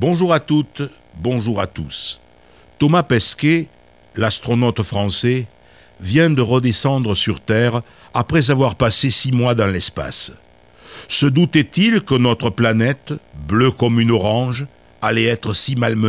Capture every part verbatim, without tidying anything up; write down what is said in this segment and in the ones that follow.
Bonjour à toutes, bonjour à tous. Thomas Pesquet, l'astronaute français, vient de redescendre sur Terre après avoir passé six mois dans l'espace. Se doutait-il que notre planète, bleue comme une orange, allait être si malmenée ?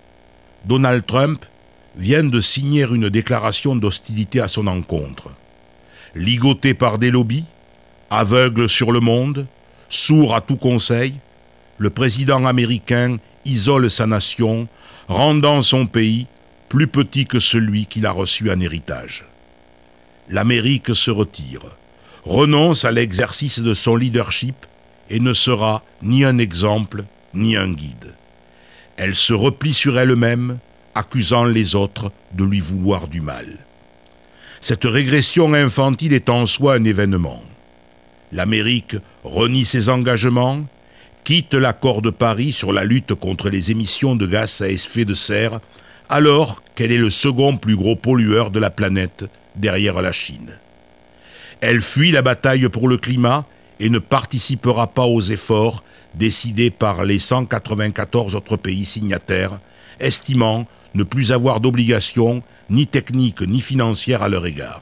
Donald Trump vient de signer une déclaration d'hostilité à son encontre. Ligoté par des lobbies, aveugle sur le monde, sourd à tout conseil, le président américain isole sa nation, rendant son pays plus petit que celui qu'il a reçu en héritage. L'Amérique se retire, renonce à l'exercice de son leadership et ne sera ni un exemple ni un guide. Elle se replie sur elle-même, accusant les autres de lui vouloir du mal. Cette régression infantile est en soi un événement. L'Amérique renie ses engagements, quitte l'accord de Paris sur la lutte contre les émissions de gaz à effet de serre, alors qu'elle est le second plus gros pollueur de la planète derrière la Chine. Elle fuit la bataille pour le climat et ne participera pas aux efforts décidés par les cent quatre-vingt-quatorze autres pays signataires, estimant ne plus avoir d'obligations ni techniques ni financières à leur égard.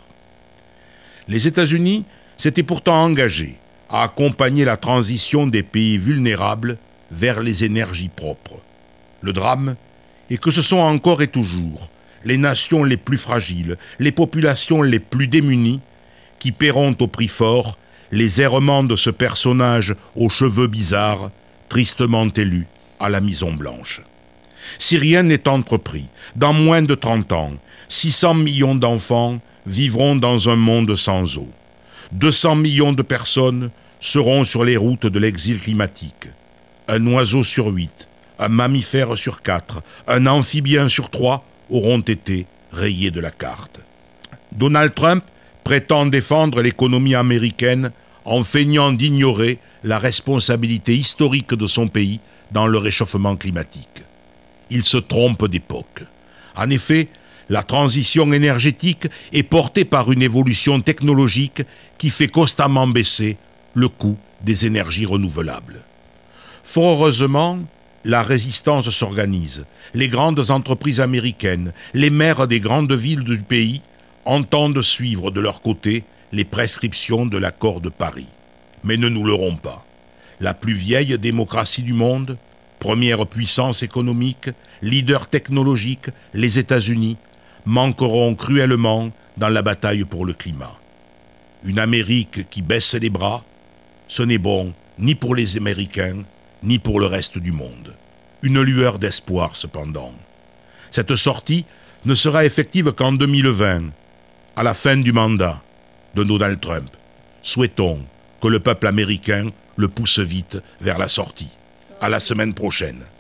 Les États-Unis s'étaient pourtant engagés à accompagner la transition des pays vulnérables vers les énergies propres. Le drame est que ce sont encore et toujours les nations les plus fragiles, les populations les plus démunies qui paieront au prix fort les errements de ce personnage aux cheveux bizarres, tristement élu à la Maison-Blanche. Si rien n'est entrepris, dans moins de trente ans, six cents millions d'enfants vivront dans un monde sans eau. deux cents millions de personnes seront sur les routes de l'exil climatique. Un oiseau sur huit, un mammifère sur quatre, un amphibien sur trois auront été rayés de la carte. Donald Trump prétend défendre l'économie américaine en feignant d'ignorer la responsabilité historique de son pays dans le réchauffement climatique. Il se trompe d'époque. En effet, la transition énergétique est portée par une évolution technologique qui fait constamment baisser le coût des énergies renouvelables. Fort heureusement, la résistance s'organise. Les grandes entreprises américaines, les maires des grandes villes du pays entendent suivre de leur côté les prescriptions de l'accord de Paris. Mais ne nous leurrons pas. La plus vieille démocratie du monde, première puissance économique, leader technologique, les États-Unis, manqueront cruellement dans la bataille pour le climat. Une Amérique qui baisse les bras, ce n'est bon ni pour les Américains, ni pour le reste du monde. Une lueur d'espoir cependant. Cette sortie ne sera effective qu'en deux mille vingt, à la fin du mandat de Donald Trump. Souhaitons que le peuple américain le pousse vite vers la sortie. À la semaine prochaine.